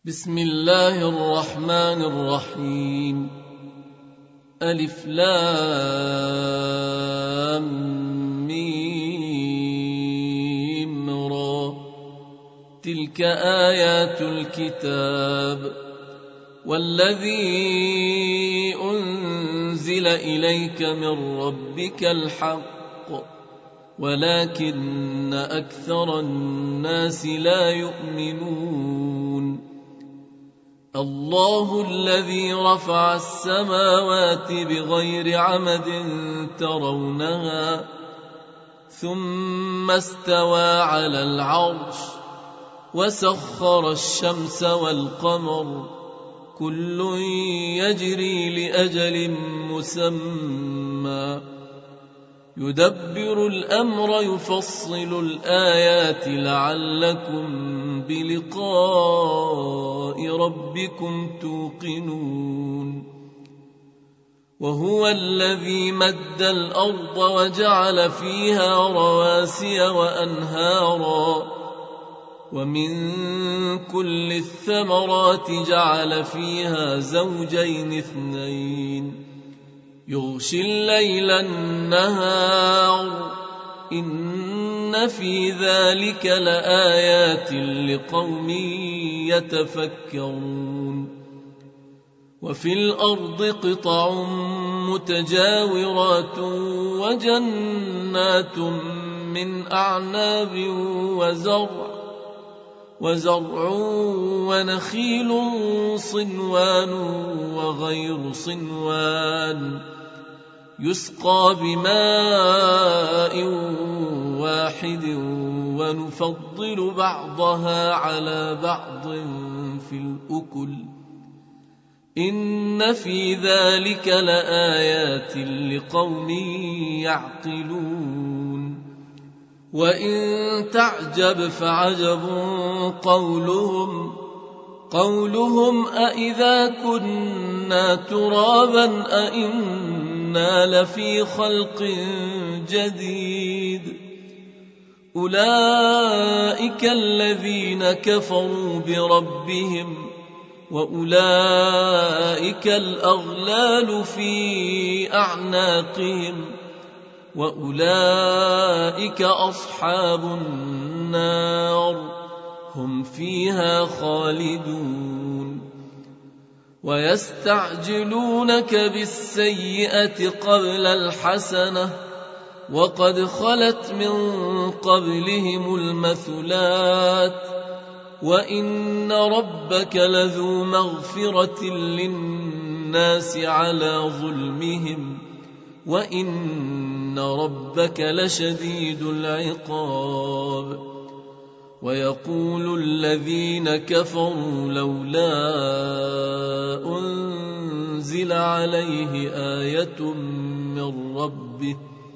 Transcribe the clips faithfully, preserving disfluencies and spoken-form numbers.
بسم الله الرحمن الرحيم. ألف لام ميم را. تلك آيات الكتاب والذي أنزل إليك من ربك الحق ولكن أكثر الناس لا يؤمنون. الله الذي رفع السماوات بغير عمد ترونها ثم استوى على العرش وسخر الشمس والقمر كل يجري لأجل مسمى يدبر الأمر يفصل الآيات لعلكم بلقاء ربكم توقنون. وهو الذي مد الأرض وجعل فيها رواسي وأنهارا ومن كل الثمرات جعل فيها زوجين اثنين يغشي الليل النهار إن في ذلك لآيات لقوم يتفكرون. وفي الأرض قطع متجاورات وجنات من أعناب وزرع وزرع ونخيل صنوان وغير صنوان يسقى بماء واحد ونفضل بعضها على بعض في الأكل إن في ذلك لآيات لقوم يعقلون. وإن تعجب فعجب قولهم قولهم أإذا كنا ترابا أإنا لفي خلق جديد أولئك الذين كفروا بربهم وأولئك الأغلال في أعناقهم وأولئك أصحاب النار هم فيها خالدون. ويستعجلونك بالسيئة قبل الحسنة وقد خلت من قبلهم المثلات وإن ربك لذو مغفرة للناس على ظلمهم وإن ربك لشديد العقاب. ويقول الذين كفروا لولا أنزل عليه آية من ربه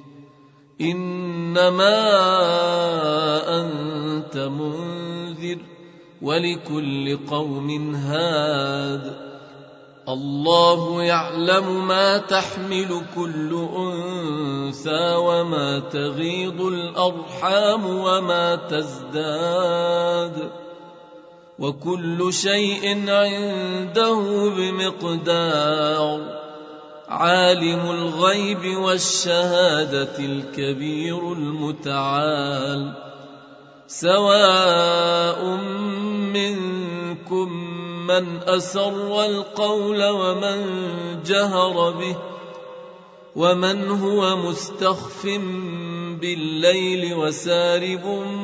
إنما أنت منذر ولكل قوم هاد الله يعلم ما تحمل كل أنثى وما تغيض الأرحام وما تزداد وكل شيء عنده بمقدار. عالم الغيب والشهادة الكبير المتعال سواء منكم من أسر القول ومن جهر به ومن هو مستخف بالليل وسارب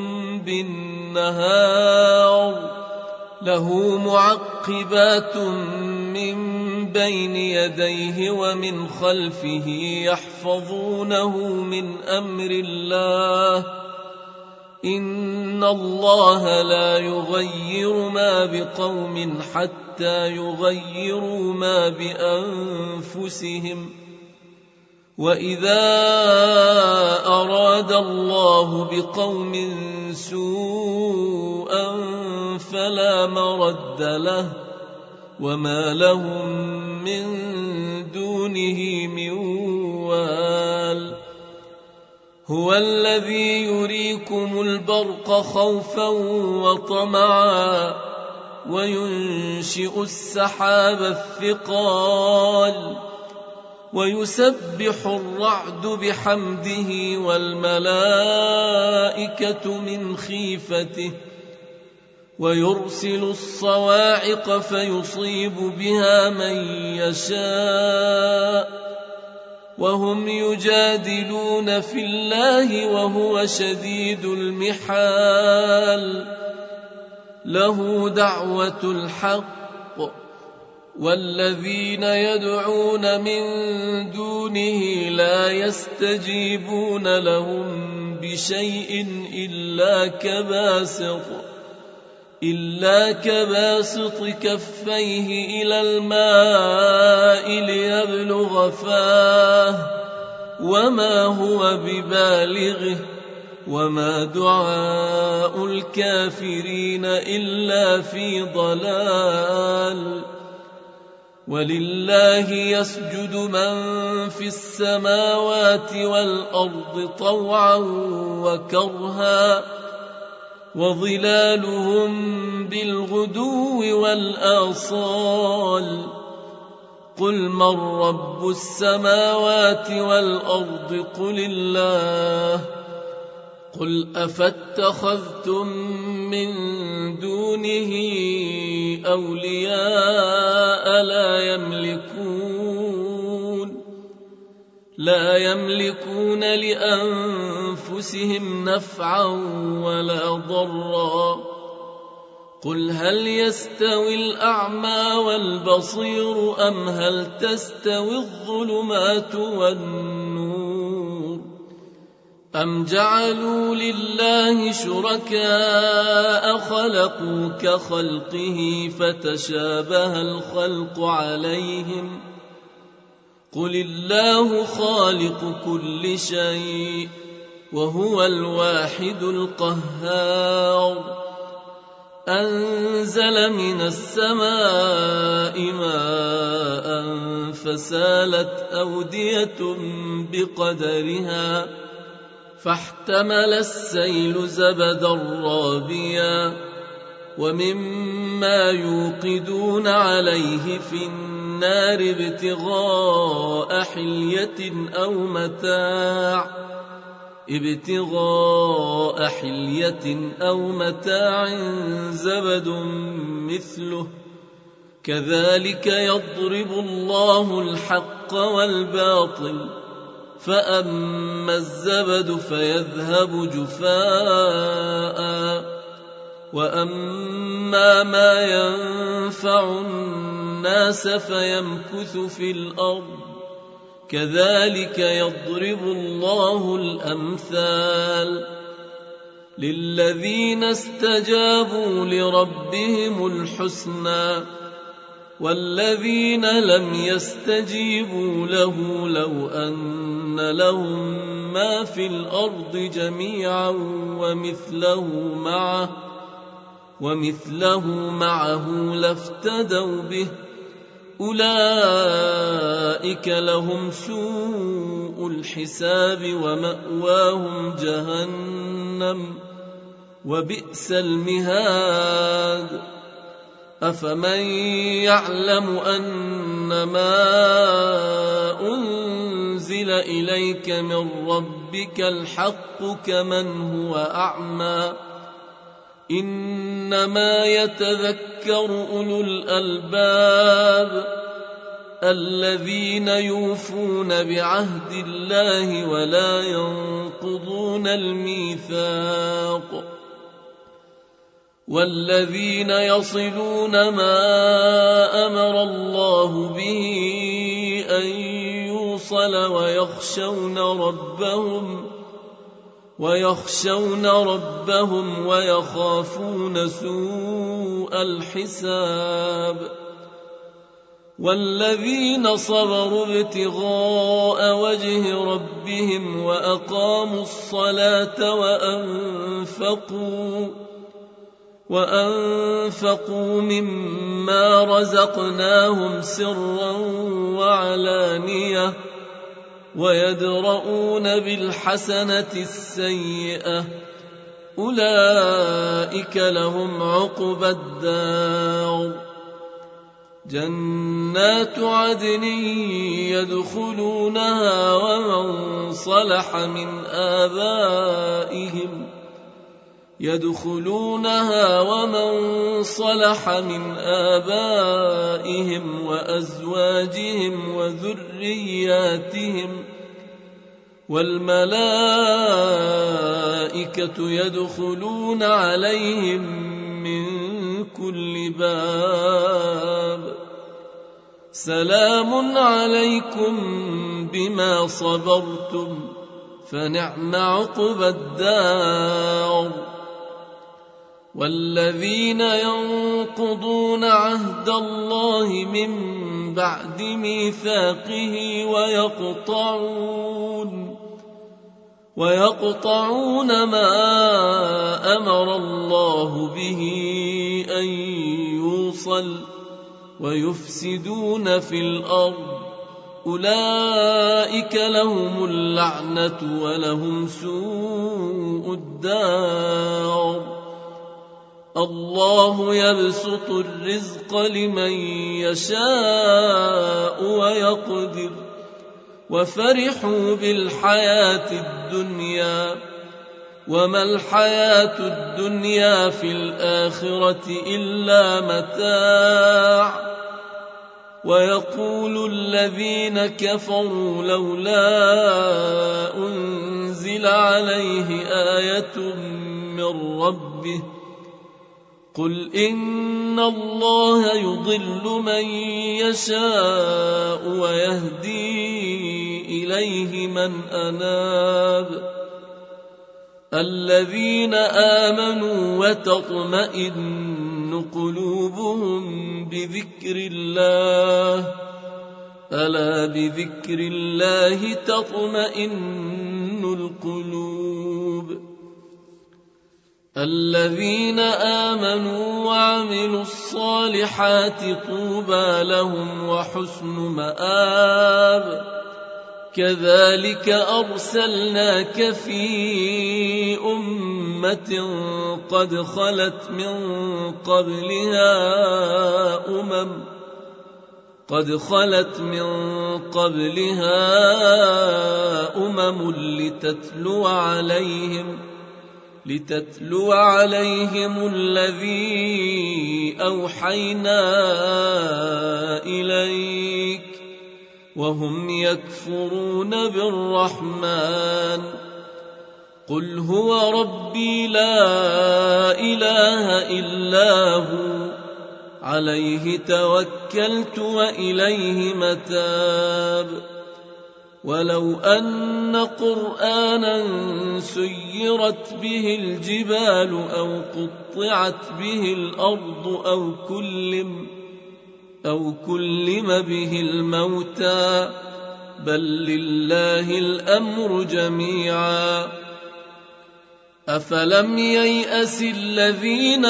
بالنهار له معقبات من بين يديه ومن خلفه يحفظونه من أمر الله إن الله لا يغير ما بقوم حتى يغيروا ما بأنفسهم وإذا أراد الله بقوم سوءا فلا مرد له وما لهم من دونه من وال. هو الذي يريكم البرق خوفا وطمعا وينشئ السحاب الثقال ويسبح الرعد بحمده والملائكة من خيفته ويرسل الصواعق فيصيب بها من يشاء وهم يجادلون في الله وهو شديد المحال له دعوة الحق والذين يدعون من دونه لا يستجيبون لهم بشيء إلا كباسط إلا كباسط كفيه إلى الماء ليبلغ فاه وما هو ببالغه وما دعاء الكافرين إلا في ضلال ولله يسجد من في السماوات والأرض طوعا وكرها وظلالهم بالغدو والآصال قل من رب السماوات والأرض قل الله قل أفاتخذتم من دونه أولياء لا يملكون لا يملكون لأنفسهم نفعا ولا ضرا قل هل يستوي الأعمى والبصير أم هل تستوي الظلمات والنور أم جعلوا لله شركاء خلقوا كخلقه فتشابه الخلق عليهم قل الله خالق كل شيء وهو الواحد القهار أنزل من السماء ماء فسالت أودية بقدرها فاحتمل السيل زبدا رابيا ومما يوقدون عليه في النار ابتغاء حلية أو متاع ابتغاء حلية أو متاع زبد مثله كذلك يضرب الله الحق والباطل فأما الزبد فيذهب جفاء وأما ما ينفع الناس فيمكث في الأرض كذلك يضرب الله الأمثال للذين استجابوا لربهم الحسنى والذين لم يستجيبوا له لو أن لهم ما في الأرض جميعا ومثله معه ومثله معه لافتدوا به أولئك لهم سوء الحساب ومأواهم جهنم وبئس المهاد أفمن يعلم أنما أنزل إليك من ربك الحق كمن هو أعمى إنما يتذكر أولو الألباب الذين يوفون بعهد الله ولا ينقضون الميثاق والذين يصلون ما أمر الله به أن يوصل ويخشون ربهم ويخشون ربهم ويخافون سوء الحساب والذين صبروا ابتغاء وجه ربهم وأقاموا الصلاة وأنفقوا وأنفقوا مما رزقناهم سرا وعلانية ويدرؤون بالحسنة السيئة أولئك لهم عقبى الدار جنات عدن يدخلونها ومن صلح من آبائهم يدخلونها ومن صلح من آبائهم وأزواجهم وذرياتهم والملائكة يدخلون عليهم من كل باب سلام عليكم بما صبرتم فنعم عقبى الدار والذين ينقضون عهد الله من بعد ميثاقه ويقطعون ويقطعون ما أمر الله به أن يوصل ويفسدون في الأرض أولئك لهم اللعنة ولهم سوء الدار الله يبسط الرزق لمن يشاء ويقدر وفرحوا بالحياة الدنيا وما الحياة الدنيا في الآخرة إلا متاع ويقول الذين كفروا لولا أنزل عليه آية من ربه قل إن الله يضل من يشاء ويهدي إليه من أناب الذين آمنوا وتطمئن قلوبهم بذكر الله ألا بذكر الله تطمئن القلوب الذين آمنوا وعملوا الصالحات طوبى لهم وحسن مآب كذلك أرسلناك في أمة قد خلت من قبلها أمم قد خلت من قبلها أمم لتتلو عليهم لتتلو عليهم الذي أوحينا إليك وهم يكفرون بالرحمن قل هو ربي لا إله إلا هو عليه توكلت وإليه متاب ولو أن قرآنا سيرت به الجبال أو قطعت به الأرض أو كلم أو كلم به الموتى بل لله الأمر جميعا أفلم ييأس الذين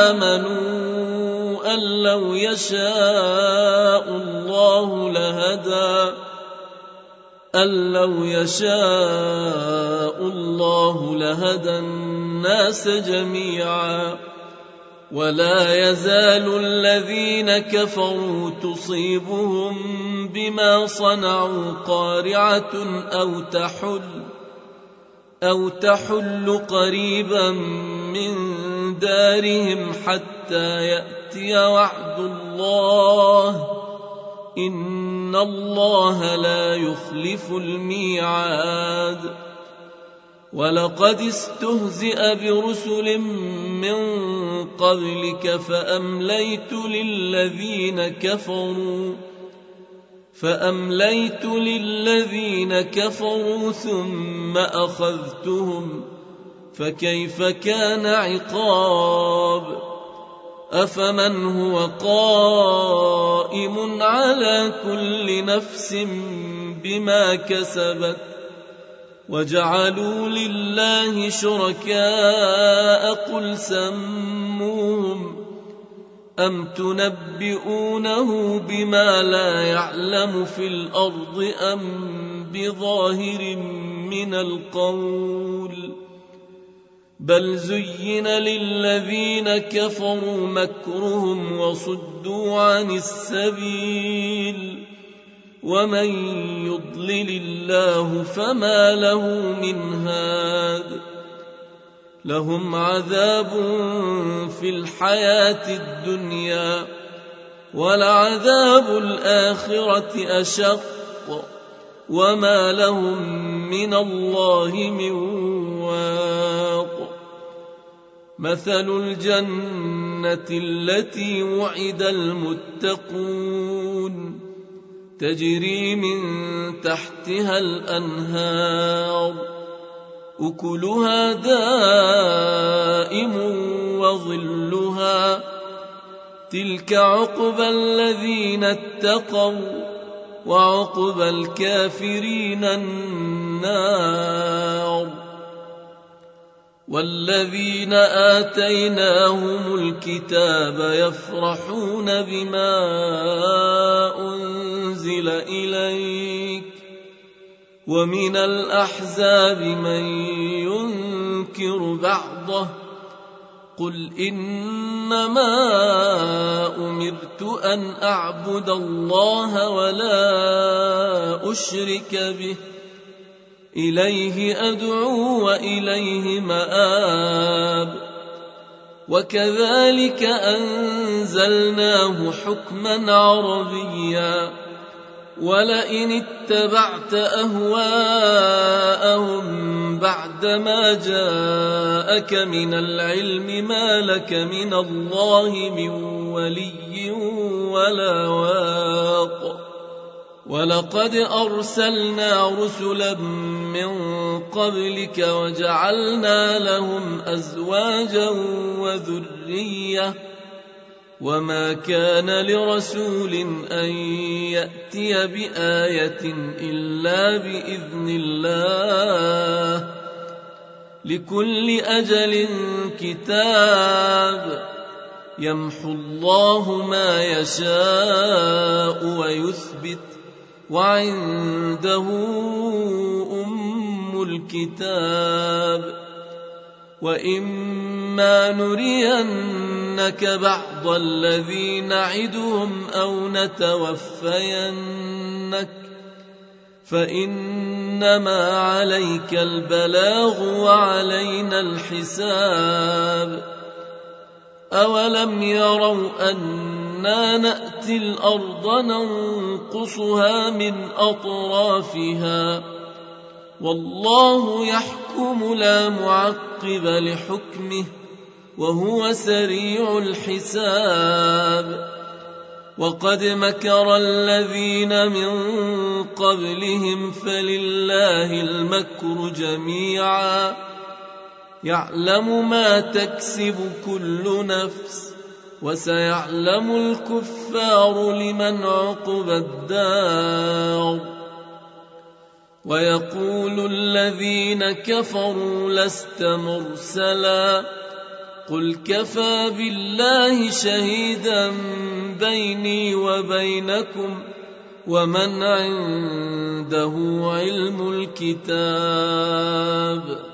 آمنوا أن لو يشاء الله لهدى أن لو يشاء الله لهدى الناس جميعا ولا يزال الذين كفروا تصيبهم بما صنعوا قارعة أو تحل أو تحل قريبا من دارهم حتى يأتي وعد الله إن الله لا يخلف الميعاد ولقد استهزئ برسل من قبلك فأمليت للذين كفروا فأمليت للذين كفروا ثم أخذتهم فكيف كان عقاب أفمن هو قائم على كل نفس بما كسبت وجعلوا لله شركاء قل سموهم أم تنبئونه بما لا يعلم في الأرض أم بظاهر من القول بل زين للذين كفروا مكرهم وصدوا عن السبيل ومن يضلل الله فما له من هاد لهم عذاب في الحياة الدنيا ولعذاب الآخرة أشق وما لهم من الله من واق مثل الجنة التي وعد المتقون تجري من تحتها الأنهار أكلها دائم وظلها تلك عقبى الذين اتقوا وعقبى الكافرين النار والذين آتيناهم الكتاب يفرحون بما أنزل إليك ومن الأحزاب من ينكر بعضه قل إنما أمرت أن أعبد الله ولا أشرك به إليه أدعو وإليه مآب وكذلك أنزلناه حكما عربيا ولئن اتبعت أهواءهم بعدما جاءك من العلم ما لك من الله من ولي ولا واق ولقد أرسلنا رسلا من قبلك وجعلنا لهم أزواجا وذرية وما كان لرسول أن يأتي بآية إلا بإذن الله لكل أجل كتاب يمحو الله ما يشاء ويثبت وعنده أم الكتاب وإما نرينك بعض الذي نعدهم أو نتوفينك فإنما عليك البلاغ وعلينا الحساب أولم يروا أنا نأتي الأرض ننقصها من أطرافها والله يحكم لا معقب لحكمه وهو سريع الحساب وقد مكر الذين من قبلهم فلله المكر جميعا يعلم ما تكسب كل نفس وسيعلم الكفار لمن عقبى الدار ويقول الذين كفروا لست مرسلا قل كفى بالله شهيدا بيني وبينكم ومن عنده علم الكتاب